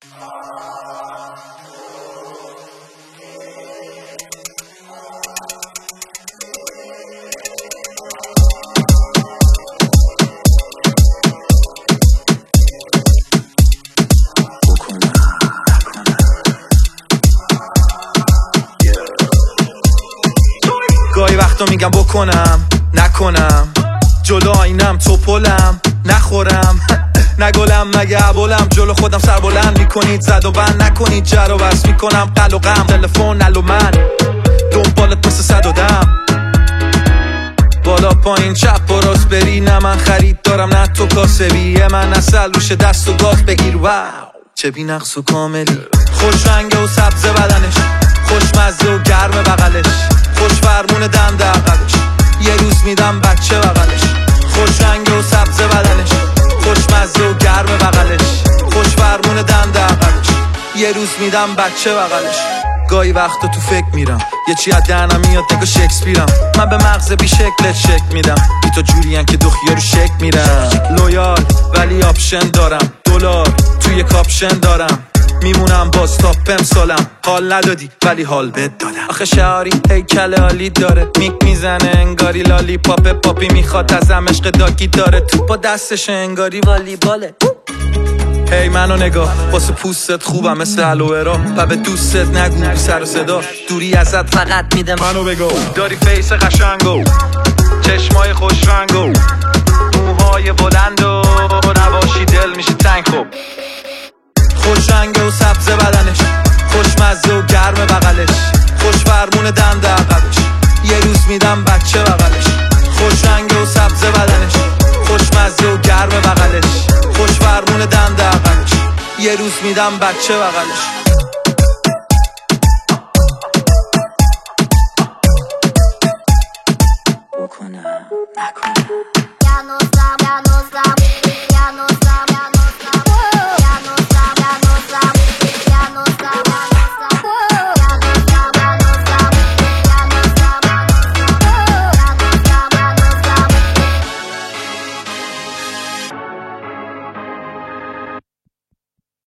گاهی وقتا میگم بکنم نکنم، جلو آینم توپلم نخورم نگلم مگه عبالم، جلو خودم سر بلند میکنید زد و بند نکنید، جر و بس میکنم قل و غم، تلفن نل و من دنبالت مثل صد و دم، بالا پایین چپ و راست بری، نه من خرید دارم نه تو کاسبی، من اصل روش دست و گاز بگیر، واو چه بی نقص و کاملی، خوش رنگه و سبز بدنش، خوشمزه و گرم بغلش، خوش فرمون دنده عقبش، یه روز میدم بچه بغلش، خوش رنگه و سبز بدنش، خوشمزه و گرم بغلش، خوش فرمون دنده عقبش، یه روز میدم بچه بغلش. گاهی وقتا تو فکر میرم یه چی از دهنم میاد نگاه شکسپیرم، من به مغز بی شکلت شک میدم، بی تو جورین که دو خیارو شک میرم، لویال ولی آپشن دارم، دلار توی کاپشن دارم، میمونم باز تا سالم، حال ندادی ولی حال بد دادم، آخه شعاری هیکل عالی داره، میک میزنه انگاری لالی پاپی میخواد ازم عشق داگی داره، تو با دستش انگاری والی باله، هی منو نگاه واسه پوستت خوبم مثل الوئرا، و به دوستت نگو بی سر و صدا، دوری ازت فقط میده منو بگو، داری فیس قشنگو چشمای خوش رنگو موهای بلند و نباشی دل میشه تنگ، خوب خوش رنگه و سبز بدنش، خوشمزه و گرم بغلش، خوش فرمون دنده عقبش، یه روز میدم بچه بغلش، خوش رنگه و سبز بدنش، خوشمزه و گرم بغلش، خوش فرمون دنده عقبش، یه روز میدم بچه بغلش. بکنم نکنم